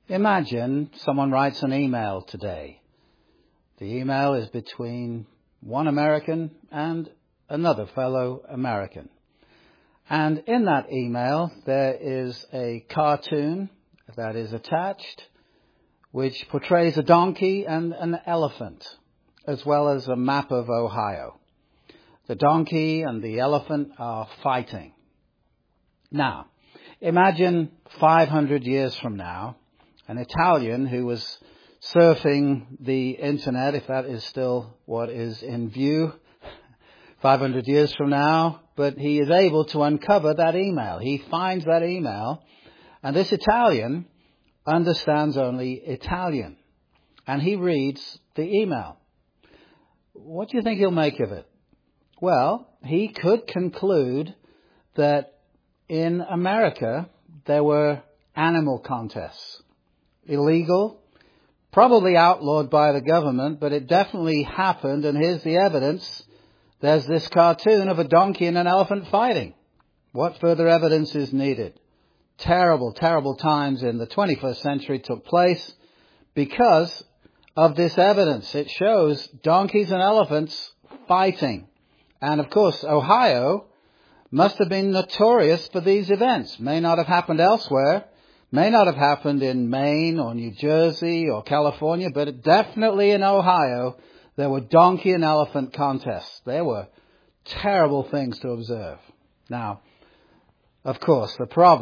Imagine someone writes an email today. The email is between one American and another fellow American. And in that email, there is a cartoon that is attached, which portrays a donkey and an elephant, as well as a map of Ohio. The donkey and the elephant are fighting. Now, imagine 500 years from now, an Italian who was surfing the internet, if that is still what is in view 500 years from now, but he is able to uncover that email. He finds that email, and this Italian understands only Italian, and he reads the email. What do you think he'll make of it? Well, he could conclude that in America there were animal contests. Illegal, probably outlawed by the government, but it definitely happened, and here's the evidence. There's this cartoon of a donkey and an elephant fighting. What further evidence is needed? Terrible, terrible times in the 21st century took place because of this evidence. It shows donkeys and elephants fighting. And of course, Ohio must have been notorious for these events. May not have happened elsewhere. May not have happened in Maine or New Jersey or California, but definitely in Ohio, there were donkey and elephant contests. They were terrible things to observe. Now, of course,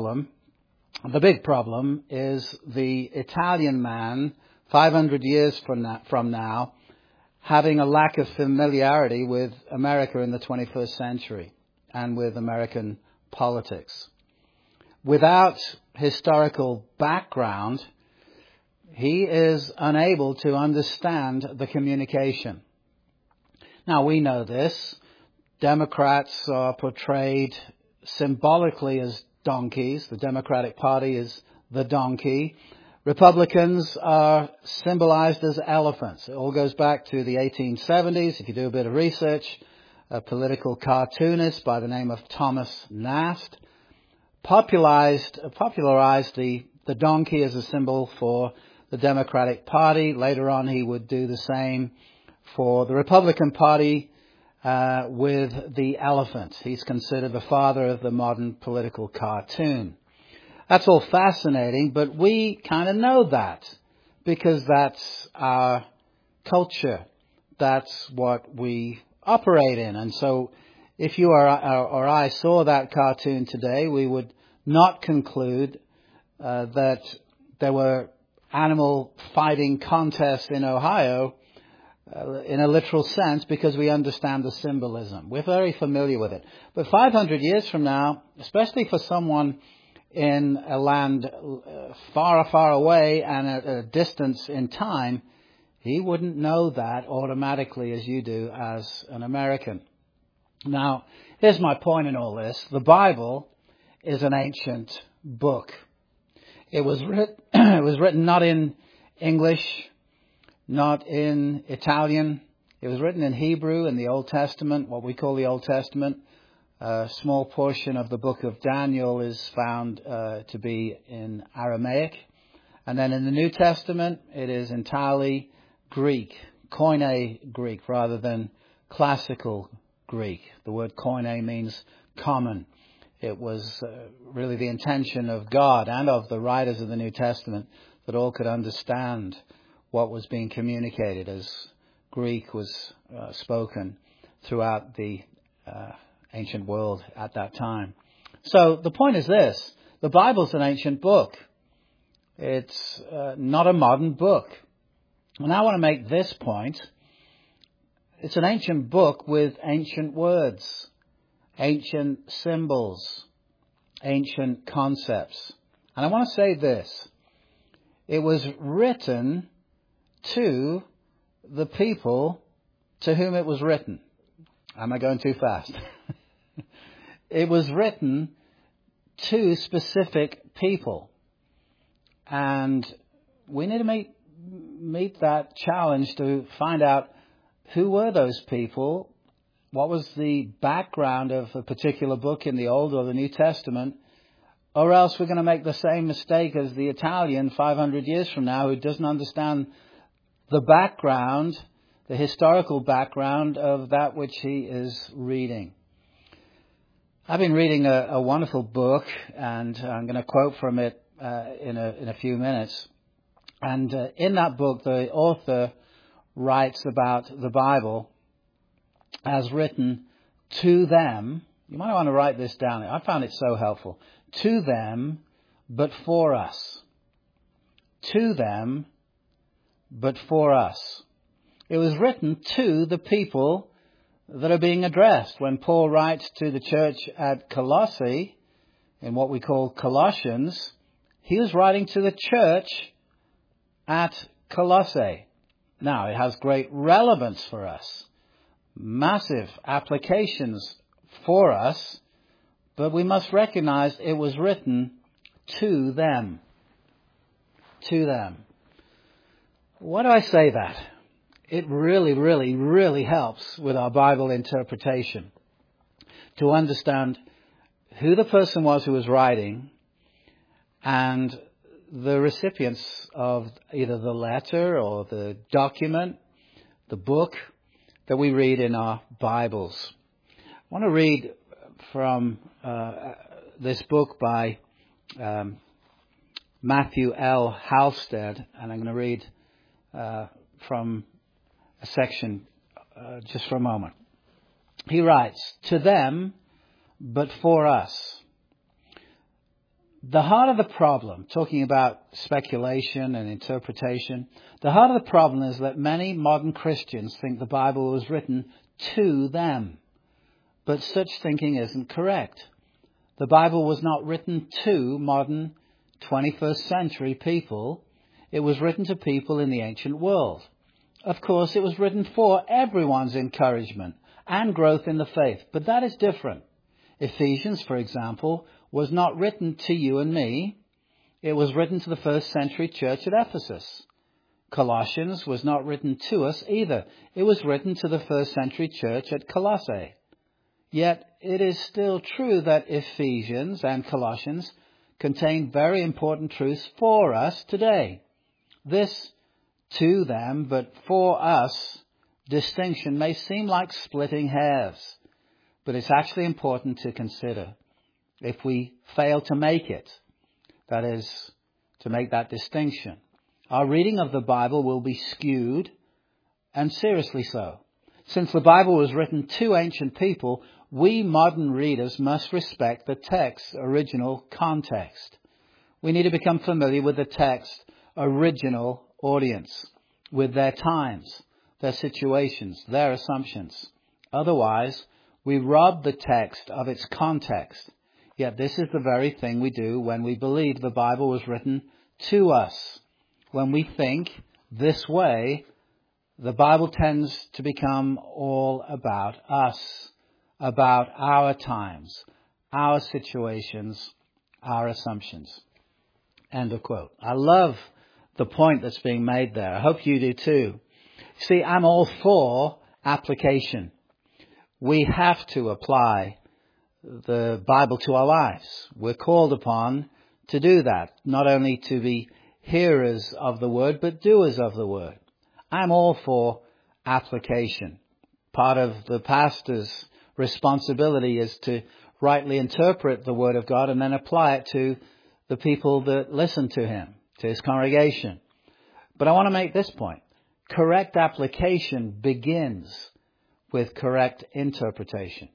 the big problem is the Italian man 500 years from now having a lack of familiarity with America in the 21st century and with American politics. Without historical background, he is unable to understand the communication. Now, we know this. Democrats are portrayed symbolically as donkeys. The Democratic Party is the donkey. Republicans are symbolized as elephants. It all goes back to the 1870s. If you do a bit of research, a political cartoonist by the name of Thomas Nast popularized the donkey as a symbol for the Democratic Party. Later on, he would do the same for the Republican Party with the elephant. He's considered the father of the modern political cartoon. That's all fascinating, but we kind of know that because that's our culture. That's what we operate in. And so if you or I saw that cartoon today, we would not conclude that there were animal fighting contests in Ohio in a literal sense because we understand the symbolism. We're very familiar with it. But 500 years from now, especially for someone in a land far, far away and at a distance in time, he wouldn't know that automatically as you do as an American. Now, here's my point in all this. The Bible is an ancient book. It was written not in English, not in Italian. It was written in Hebrew in the Old Testament, what we call the Old Testament. A small portion of the book of Daniel is found to be in Aramaic. And then in the New Testament, it is entirely Greek, Koine Greek, rather than classical Greek. The word Koine means common. It was really the intention of God and of the writers of the New Testament that all could understand what was being communicated as Greek was spoken throughout the ancient world at that time. So the point is this. The Bible's an ancient book. It's not a modern book. And I want to make this point. It's an ancient book with ancient words, ancient symbols, ancient concepts. And I want to say this. It was written to the people to whom it was written. Am I going too fast? It was written to specific people. And we need to meet that challenge to find out who were those people, what was the background of a particular book in the Old or the New Testament Or else we're going to make the same mistake as the Italian 500 years from now who doesn't understand the background, the historical background of that which he is reading. I've been reading a wonderful book, and I'm going to quote from it in a few minutes. And in that book, the author writes about the Bible as written to them. You might want to write this down. I found it so helpful. To them, but for us. To them, but for us. It was written to the people that are being addressed. When Paul writes to the church at Colossae, in what we call Colossians, he was writing to the church at Colossae. Now, it has great relevance for us, massive applications for us, but we must recognize it was written to them. To them. Why do I say that? It really, really, really helps with our Bible interpretation to understand who the person was who was writing and the recipients of either the letter or the document, the book that we read in our Bibles. I want to read from this book by Matthew L. Halstead, and I'm going to read from a section just for a moment. He writes, to them, but for us. The heart of the problem, talking about speculation and interpretation, the heart of the problem is that many modern Christians think the Bible was written to them. But such thinking isn't correct. The Bible was not written to modern 21st century people. It was written to people in the ancient world. Of course, it was written for everyone's encouragement and growth in the faith, but that is different. Ephesians, for example, was not written to you and me. It was written to the first century church at Ephesus. Colossians was not written to us either. It was written to the first century church at Colossae. Yet it is still true that Ephesians and Colossians contain very important truths for us today. This to them, but for us, distinction may seem like splitting hairs, but it's actually important to consider. If we fail to make it, that is, to make that distinction, our reading of the Bible will be skewed, and seriously so. Since the Bible was written to ancient people, we modern readers must respect the text's original context. We need to become familiar with the text's original audience, with their times, their situations, their assumptions. Otherwise, we rob the text of its context. Yet this is the very thing we do when we believe the Bible was written to us. When we think this way, the Bible tends to become all about us, about our times, our situations, our assumptions. End of quote. I love the point that's being made there. I hope you do too. See, I'm all for application. We have to apply the Bible to our lives. We're called upon to do that, not only to be hearers of the word, but doers of the word. I'm all for application. Part of the pastor's responsibility is to rightly interpret the word of God and then apply it to the people that listen to him, to his congregation. But I want to make this point. Correct application begins with correct interpretation.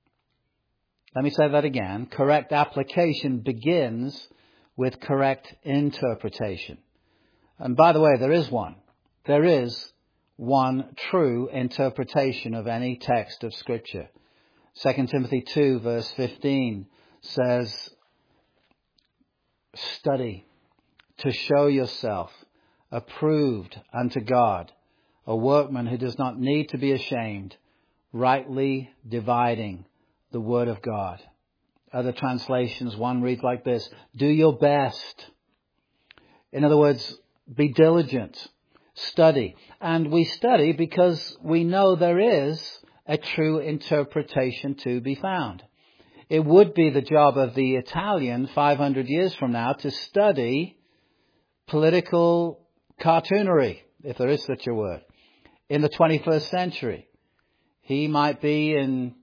Let me say that again. Correct application begins with correct interpretation. And by the way, there is one. There is one true interpretation of any text of Scripture. 2 Timothy 2 verse 15 says, study to show yourself approved unto God, a workman who does not need to be ashamed, rightly dividing the word of God. Other translations, one reads like this, do your best. In other words, be diligent, study. And we study because we know there is a true interpretation to be found. it would be the job of the Italian 500 years from now to study political cartoonery, if there is such a word, in the 21st century. He might be in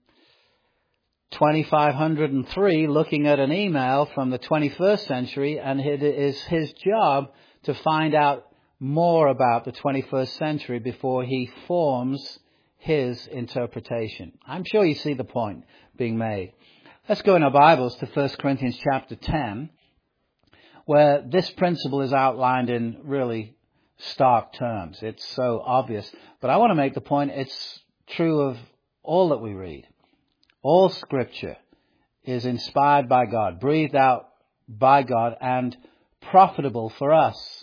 2503 looking at an email from the 21st century, and it is his job to find out more about the 21st century before he forms his interpretation. I'm sure you see the point being made. Let's go in our Bibles to 1 Corinthians chapter 10, where this principle is outlined in really stark terms. It's so obvious. But I want to make the point it's true of all that we read. All Scripture is inspired by God, breathed out by God, and profitable for us.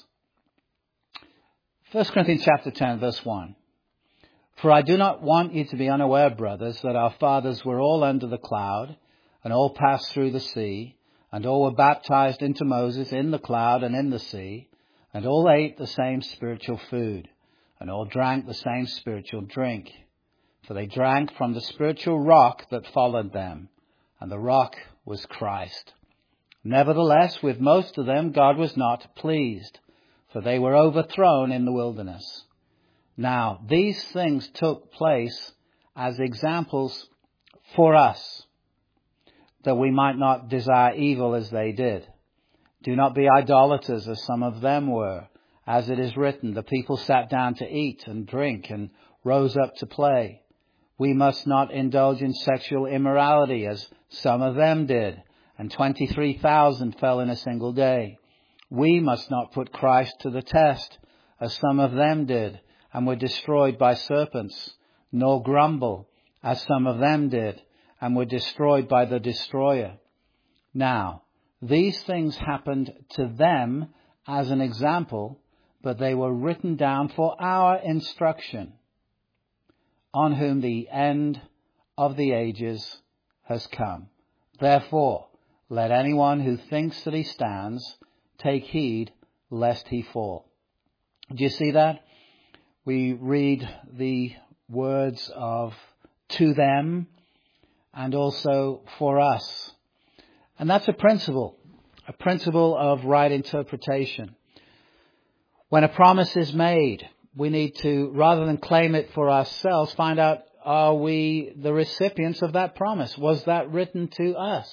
1 Corinthians chapter 10, verse 1. For I do not want you to be unaware, brothers, that our fathers were all under the cloud, and all passed through the sea, and all were baptized into Moses in the cloud and in the sea, and all ate the same spiritual food, and all drank the same spiritual drink. For they drank from the spiritual rock that followed them, and the rock was Christ. Nevertheless, with most of them God was not pleased, for they were overthrown in the wilderness. Now, these things took place as examples for us, that we might not desire evil as they did. Do not be idolaters as some of them were. As it is written, the people sat down to eat and drink and rose up to play. We must not indulge in sexual immorality as some of them did, and 23,000 fell in a single day. We must not put Christ to the test as some of them did, and were destroyed by serpents, nor grumble as some of them did, and were destroyed by the destroyer. Now, these things happened to them as an example, but they were written down for our instruction, on whom the end of the ages has come. Therefore, let anyone who thinks that he stands take heed lest he fall. Do you see that? We read the words of to them and also for us. And that's a principle of right interpretation. When a promise is made, we need to, rather than claim it for ourselves, find out, are we the recipients of that promise? Was that written to us?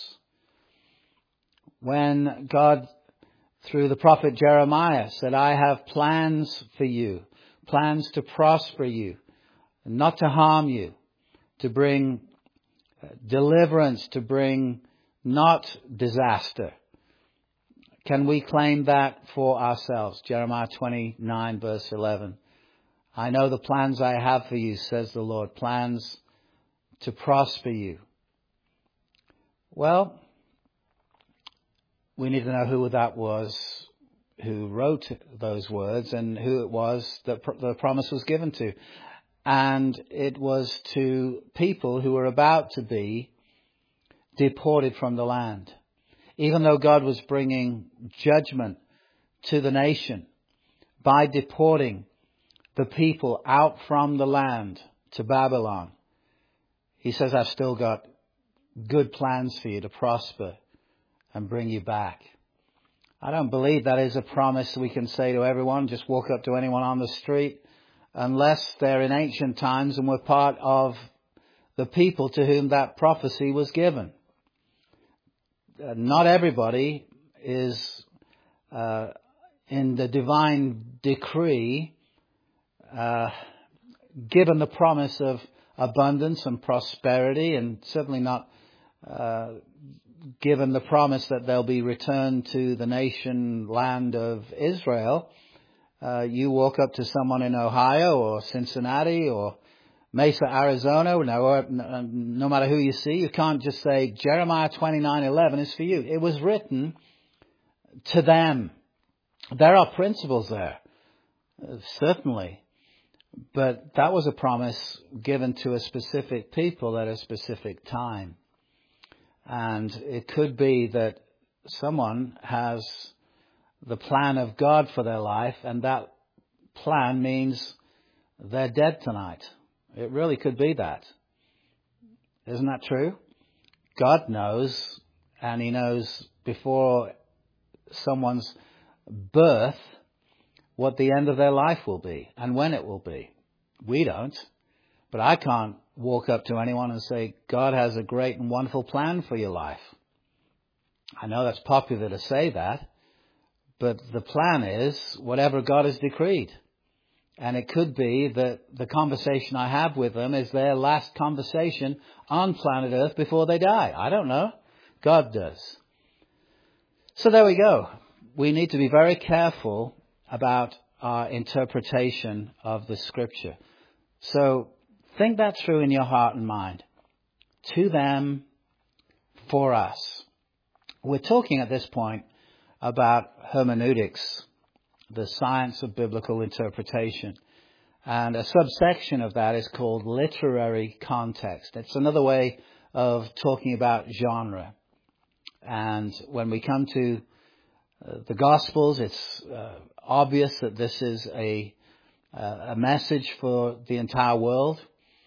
When God, through the prophet Jeremiah, said, I have plans for you, plans to prosper you, not to harm you, to bring deliverance, to bring not disaster. Can we claim that for ourselves? Jeremiah 29 verse 11. I know the plans I have for you, says the Lord, plans to prosper you. Well, we need to know who that was who wrote those words and who it was that the promise was given to. And it was to people who were about to be deported from the land. Even though God was bringing judgment to the nation by deporting the people out from the land to Babylon, He says, I've still got good plans for you to prosper and bring you back. I don't believe that is a promise we can say to everyone, just walk up to anyone on the street, unless they're in ancient times and were part of the people to whom that prophecy was given. Not everybody is in the divine decree given the promise of abundance and prosperity, and certainly not given the promise that they'll be returned to the nation land of Israel. You walk up to someone in Ohio or Cincinnati or Mesa, Arizona, no matter who you see, you can't just say Jeremiah 29:11 is for you. It was written to them. There are principles there, certainly. But that was a promise given to a specific people at a specific time. And it could be that someone has the plan of God for their life, and that plan means they're dead tonight. It really could be that. Isn't that true? God knows, and he knows before someone's birth what the end of their life will be and when it will be. We don't. But I can't walk up to anyone and say, God has a great and wonderful plan for your life. I know that's popular to say that, but the plan is whatever God has decreed. And it could be that the conversation I have with them is their last conversation on planet Earth before they die. I don't know. God does. So there we go. We need to be very careful about our interpretation of the Scripture. So think that through in your heart and mind. To them, for us. We're talking at this point about hermeneutics, the science of biblical interpretation. And a subsection of that is called literary context. It's another way of talking about genre. And when we come to the Gospels, it's obvious that this is a message for the entire world.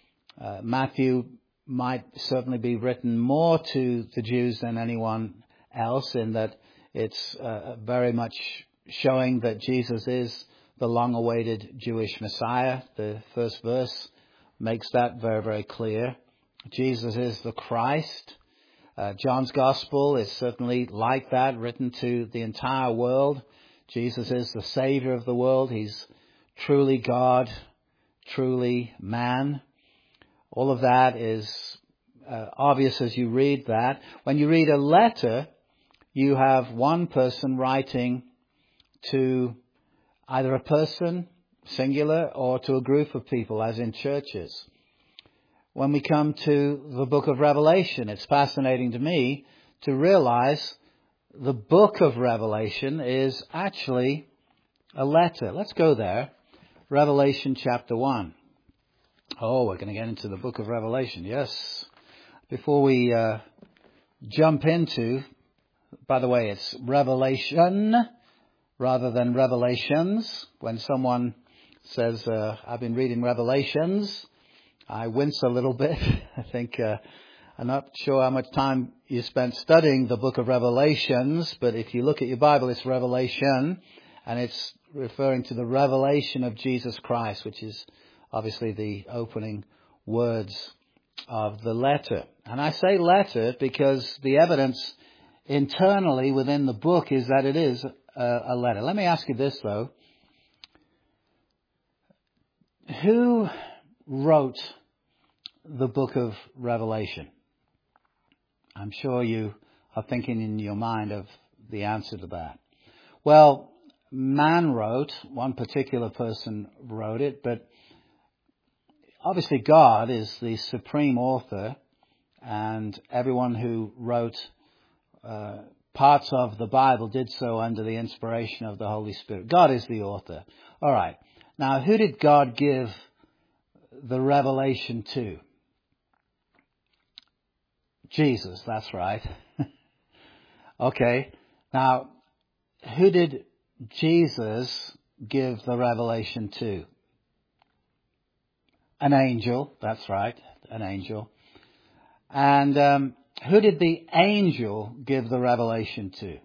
Matthew might certainly be written more to the Jews than anyone else, in that it's very much showing that Jesus is the long-awaited Jewish Messiah. The first verse makes that very, very clear. Jesus is the Christ. John's Gospel is certainly like that, written to the entire world. Jesus is the Savior of the world. He's truly God, truly man. All of that is obvious as you read that. When you read a letter, you have one person writing to either a person, singular, or to a group of people, as in churches. When we come to the book of Revelation, it's fascinating to me to realize the book of Revelation is actually a letter. Let's go there. Revelation chapter 1. Oh, we're going to get into the book of Revelation. Yes. Before we jump into, by the way, it's Revelation rather than Revelations. When someone says, I've been reading Revelations, I wince a little bit. I think, I'm not sure how much time you spent studying the book of Revelations, but if you look at your Bible, it's Revelation, and it's referring to the revelation of Jesus Christ, which is obviously the opening words of the letter. And I say letter because the evidence internally within the book is that it is a letter. Let me ask you this, though. Who wrote the book of Revelation? I'm sure you are thinking in your mind of the answer to that. Well, man wrote, one particular person wrote it, but obviously God is the supreme author, and everyone who wrote parts of the Bible did so under the inspiration of the Holy Spirit. God is the author. All right. Now, who did God give the revelation to? Jesus, that's right. Okay. Now, who did Jesus give the revelation to? An angel, that's right, an angel. And who did the angel give the revelation to?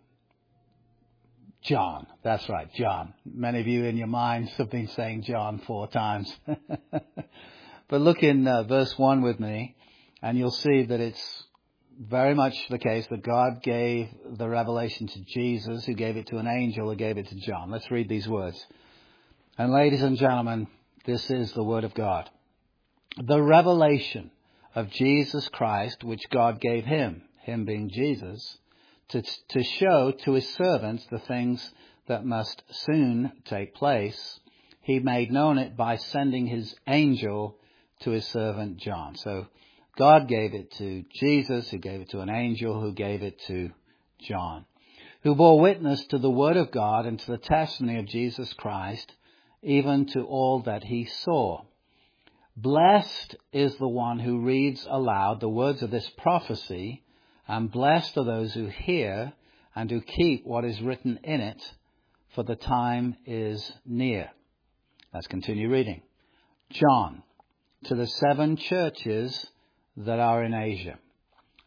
John, that's right, John. Many of you in your minds have been saying John 4 times. But look in verse 1 with me, and you'll see that it's very much the case that God gave the revelation to Jesus, who gave it to an angel, who gave it to John. Let's read these words. And ladies and gentlemen, this is the word of God. The revelation of Jesus Christ, which God gave him being Jesus, to show to his servants the things that must soon take place, he made known it by sending his angel to his servant John. So God gave it to Jesus, who gave it to an angel, who gave it to John, who bore witness to the word of God and to the testimony of Jesus Christ, even to all that he saw. Blessed is the one who reads aloud the words of this prophecy, and blessed are those who hear and who keep what is written in it, for the time is near. Let's continue reading. John, to the 7 churches that are in Asia.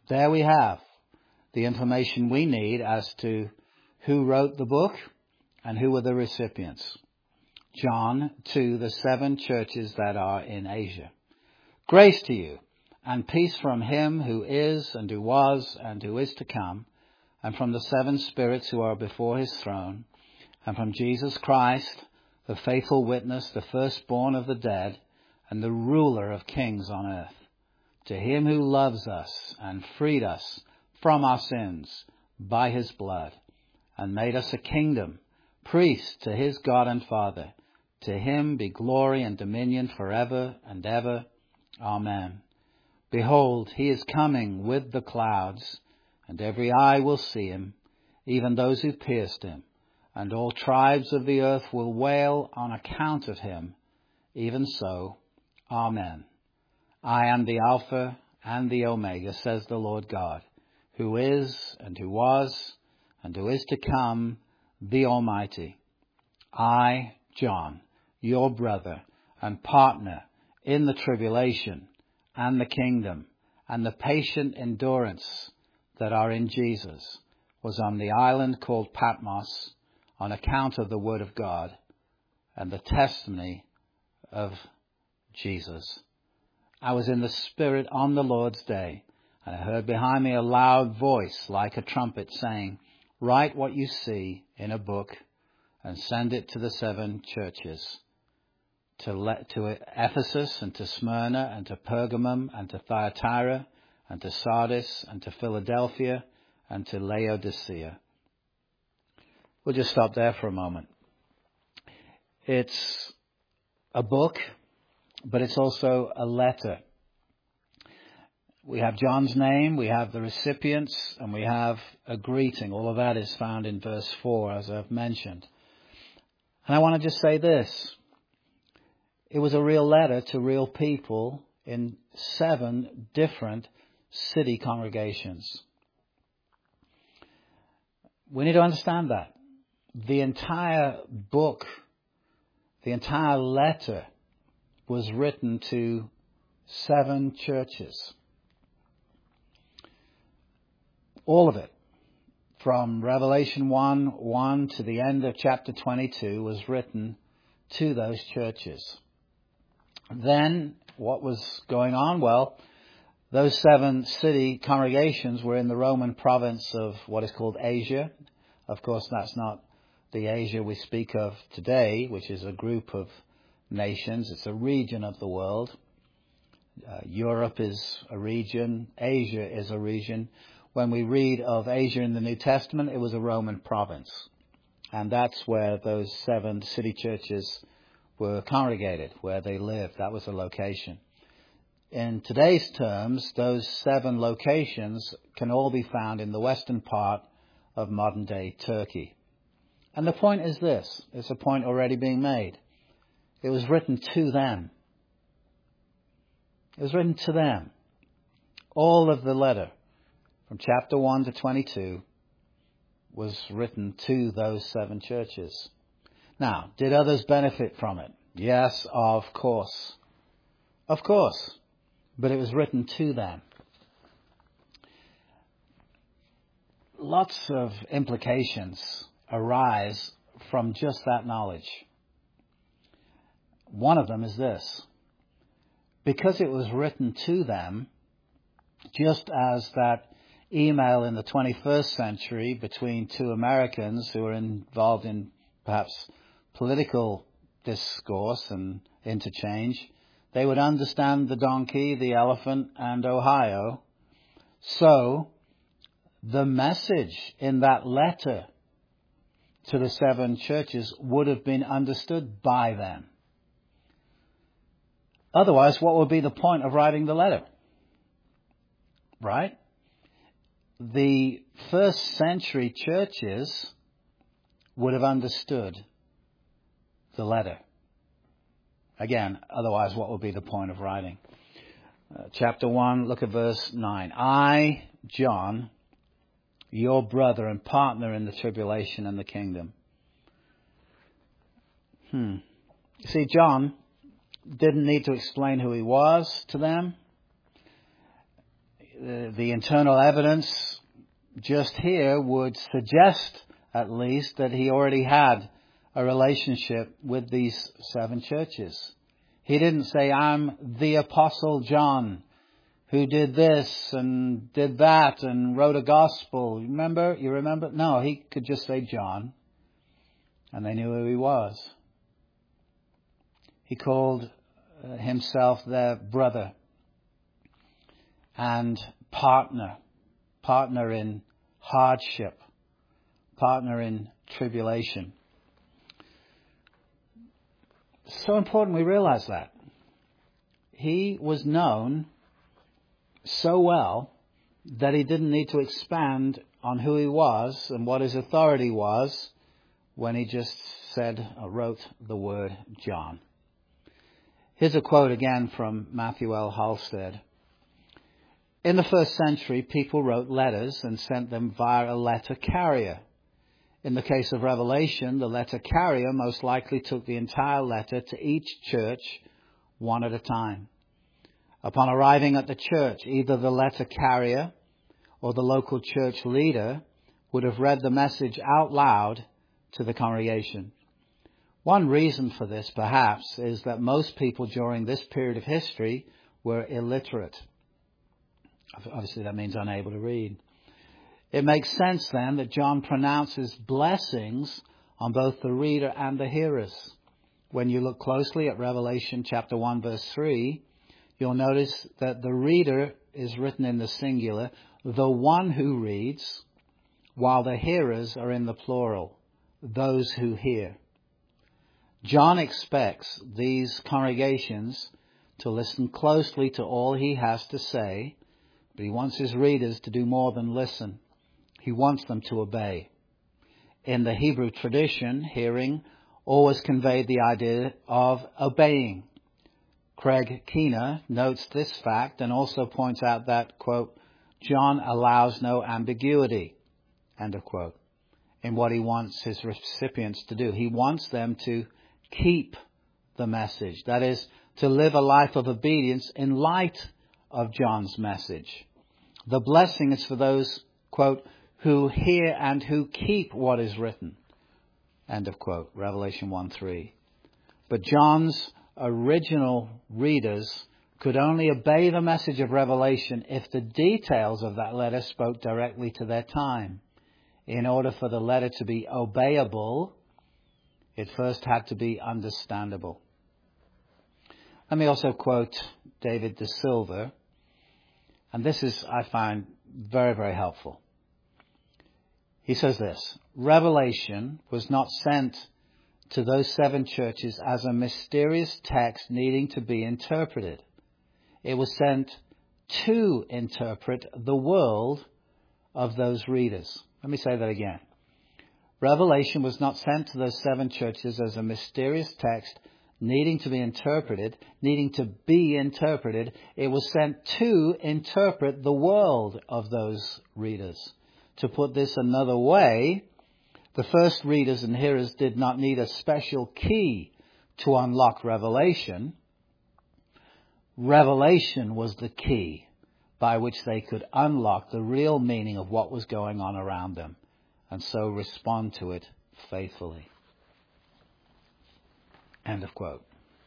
there we have the information we need as to who wrote the book and who were the recipients. John to the 7 churches that are in Asia. Grace to you and peace from him who is and who was and who is to come, and from the 7 spirits who are before his throne, and from Jesus Christ, the faithful witness, the firstborn of the dead, and the ruler of kings on earth. To him who loves us and freed us from our sins by his blood, and made us a kingdom, priests to his God and Father. To him be glory and dominion forever and ever. Amen. Behold, he is coming with the clouds, and every eye will see him, even those who pierced him, and all tribes of the earth will wail on account of him. Even so, Amen. I am the Alpha and the Omega, says the Lord God, who is and who was and who is to come, the Almighty. I, John, your brother and partner in the tribulation and the kingdom and the patient endurance that are in Jesus, was on the island called Patmos on account of the word of God and the testimony of Jesus. I was in the Spirit on the Lord's day, and I heard behind me a loud voice like a trumpet saying, write what you see in a book and send it to the 7 churches, to Ephesus and to Smyrna and to Pergamum and to Thyatira and to Sardis and to Philadelphia and to Laodicea. We'll just stop there for a moment. It's a book, but it's also a letter. We have John's name, we have the recipients, and we have a greeting. All of that is found in verse 4, as I've mentioned. And I want to just say this. It was a real letter to real people in 7 different city congregations. We need to understand that. The entire book, the entire letter was written to 7 churches. All of it, from Revelation 1:1 to the end of chapter 22, was written to those churches. Then, what was going on? Well, those 7 city congregations were in the Roman province of what is called Asia. Of course, that's not the Asia we speak of today, which is a group of nations. It's a region of the world. Europe is a region. Asia is a region. When we read of Asia in the New Testament, it was a Roman province. And that's where those 7 city churches were congregated, where they lived. That was the location. In today's terms, those 7 locations can all be found in the western part of modern-day Turkey. And the point is this. It's a point already being made. It was written to them. It was written to them. All of the letter, from chapter 1 to 22, was written to those 7 churches. Now, did others benefit from it? Yes, of course. Of course. But it was written to them. Lots of implications arise from just that knowledge. One of them is this. Because it was written to them, just as that email in the 21st century between 2 Americans who were involved in perhaps political discourse and interchange, they would understand the donkey, the elephant, and Ohio. So, the message in that letter to the 7 churches would have been understood by them. Otherwise, what would be the point of writing the letter? Right? The first century churches would have understood the letter. Again, otherwise, what would be the point of writing? Chapter 1, look at verse 9. I, John, your brother and partner in the tribulation and the kingdom. You see, John didn't need to explain who he was to them. the internal evidence just here would suggest, at least, that he already had a relationship with these 7 churches. He didn't say, I'm the Apostle John, who did this and did that and wrote a gospel. You remember? No, he could just say John, and they knew who he was. He called himself their brother and partner in hardship, partner in tribulation. So important we realize that. He was known so well that he didn't need to expand on who he was and what his authority was when he just said or wrote the word John. Here's a quote again from Matthew L. Halstead. In the first century, people wrote letters and sent them via a letter carrier. In the case of Revelation, the letter carrier most likely took the entire letter to each church one at a time. Upon arriving at the church, either the letter carrier or the local church leader would have read the message out loud to the congregation. One reason for this, perhaps, is that most people during this period of history were illiterate. Obviously, that means unable to read. It makes sense, then, that John pronounces blessings on both the reader and the hearers. When you look closely at Revelation chapter 1, verse 3, you'll notice that the reader is written in the singular, the one who reads, while the hearers are in the plural, those who hear. John expects these congregations to listen closely to all he has to say, but he wants his readers to do more than listen. He wants them to obey. In the Hebrew tradition, hearing always conveyed the idea of obeying. Craig Keener notes this fact and also points out that, quote, John allows no ambiguity, end of quote, in what he wants his recipients to do. He wants them to keep the message. That is, to live a life of obedience in light of John's message. The blessing is for those, quote, who hear and who keep what is written, end of quote, Revelation 1:3. But John's original readers could only obey the message of Revelation if the details of that letter spoke directly to their time. In order for the letter to be obeyable, it first had to be understandable. Let me also quote David De Silva, and this is, I find, very, very helpful. He says this, Revelation was not sent to those 7 churches as a mysterious text needing to be interpreted. It was sent to interpret the world of those readers. Let me say that again. Revelation was not sent to those 7 churches as a mysterious text needing to be interpreted. It was sent to interpret the world of those readers. To put this another way, the first readers and hearers did not need a special key to unlock Revelation. Revelation was the key by which they could unlock the real meaning of what was going on around them and so respond to it faithfully. End of quote.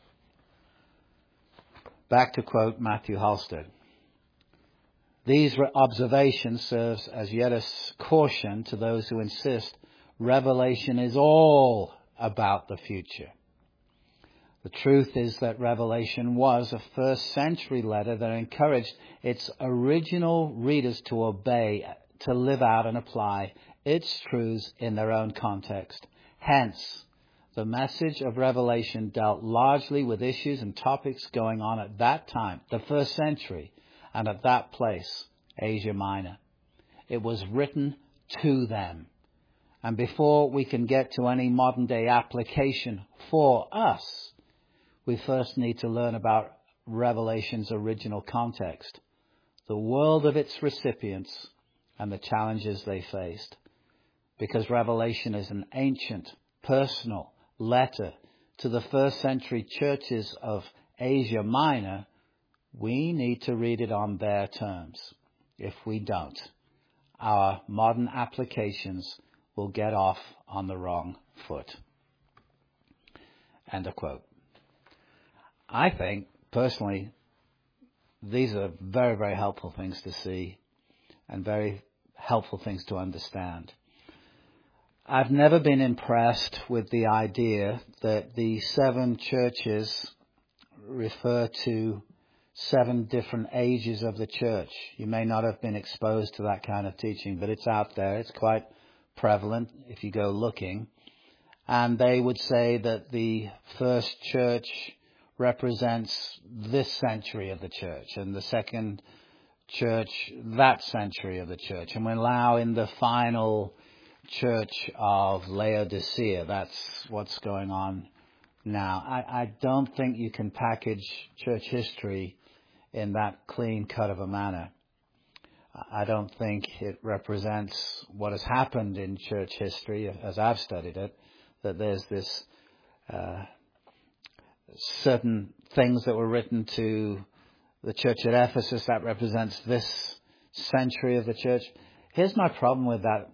Back to quote Matthew Halstead. These observations serve as yet a caution to those who insist Revelation is all about the future. The truth is that Revelation was a first century letter that encouraged its original readers to obey, to live out and apply its truths in their own context. Hence, the message of Revelation dealt largely with issues and topics going on at that time, the first century, and at that place, Asia Minor. It was written to them. And before we can get to any modern day application for us, we first need to learn about Revelation's original context, the world of its recipients, and the challenges they faced. Because Revelation is an ancient, personal letter to the first century churches of Asia Minor, we need to read it on their terms. if we don't, our modern applications will get off on the wrong foot. End of quote. I think, personally, these are very, very helpful things to see and very helpful things to understand. I've never been impressed with the idea that the 7 churches refer to 7 different ages of the church. You may not have been exposed to that kind of teaching, but it's out there. It's quite prevalent if you go looking. And they would say that the first church represents this century of the church, and the second church that century of the church. And we're now in the final church of Laodicea. That's what's going on now. I don't think you can package church history in that clean cut of a manner. I don't think it represents what has happened in church history as I've studied it, that there's this certain things that were written to the church at Ephesus that represents this century of the church. Here's my problem with that.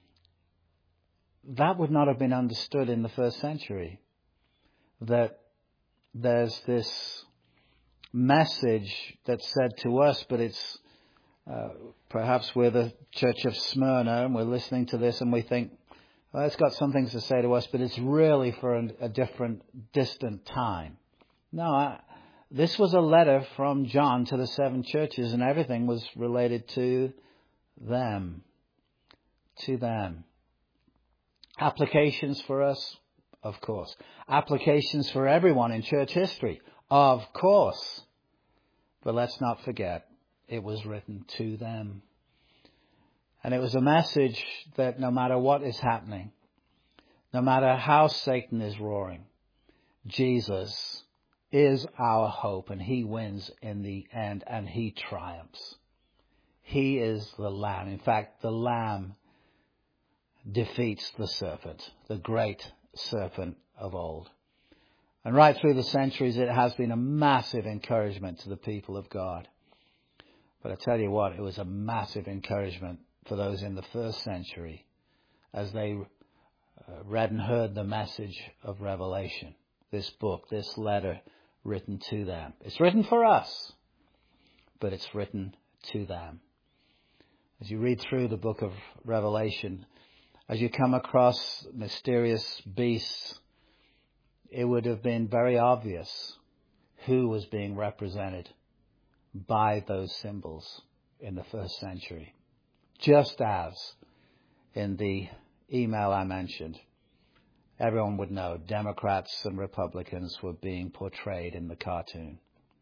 That would not have been understood in the first century. That there's this message that's said to us, but it's perhaps we're the church of Smyrna and we're listening to this and we think, well, it's got some things to say to us, but it's really for a different, distant time. No, this was a letter from John to the 7 churches, and everything was related to them. To them. Applications for us? Of course. Applications for everyone in church history? Of course. But let's not forget, it was written to them. And it was a message that no matter what is happening, no matter how Satan is roaring, Jesus is our hope, and he wins in the end, and he triumphs. He is the Lamb. In fact, the Lamb defeats the serpent, the great serpent of old. And right through the centuries, it has been a massive encouragement to the people of God. But I tell you what, it was a massive encouragement for those in the first century as they read and heard the message of Revelation. This book, this letter written to them. It's written for us, but it's written to them. As you read through the book of Revelation, as you come across mysterious beasts, it would have been very obvious who was being represented by those symbols in the first century. Just as in the email I mentioned, everyone would know Democrats and Republicans were being portrayed in the cartoon.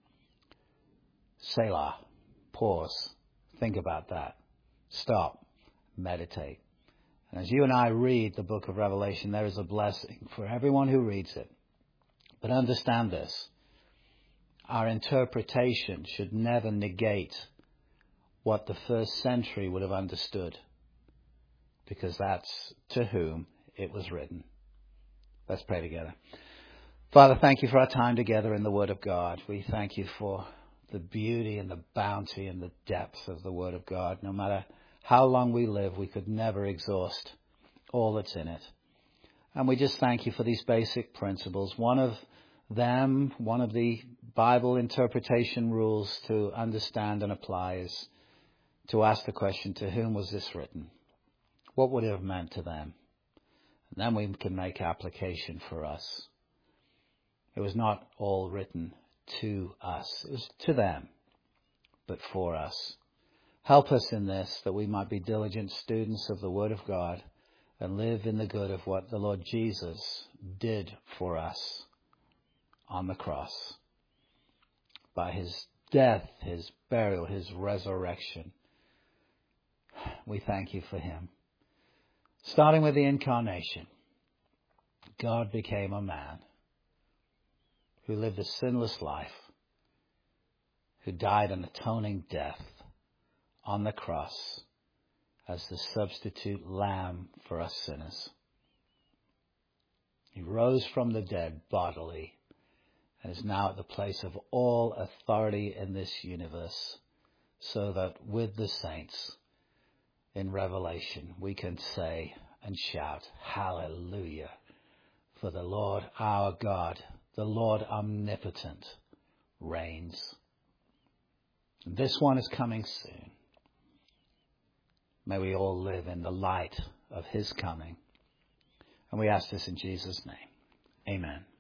Selah. Pause. Think about that. Stop. Meditate. And as you and I read the book of Revelation, there is a blessing for everyone who reads it. But understand this. Our interpretation should never negate what the first century would have understood, because that's to whom it was written. Let's pray together. Father, thank you for our time together in the Word of God. We thank you for the beauty and the bounty and the depth of the Word of God. No matter how long we live, we could never exhaust all that's in it. And we just thank you for these basic principles. One of them, one of the Bible interpretation rules to understand and apply is to ask the question, to whom was this written? What would it have meant to them? And then we can make application for us. It was not all written to us. It was to them, but for us. Help us in this, that we might be diligent students of the Word of God and live in the good of what the Lord Jesus did for us on the cross. By his death, his burial, his resurrection. We thank you for him. Starting with the incarnation, God became a man who lived a sinless life, who died an atoning death on the cross as the substitute lamb for us sinners. He rose from the dead bodily and is now at the place of all authority in this universe, so that with the saints in Revelation we can say and shout, hallelujah, for the Lord our God, the Lord omnipotent, reigns. This one is coming soon. May we all live in the light of his coming. And we ask this in Jesus' name. Amen.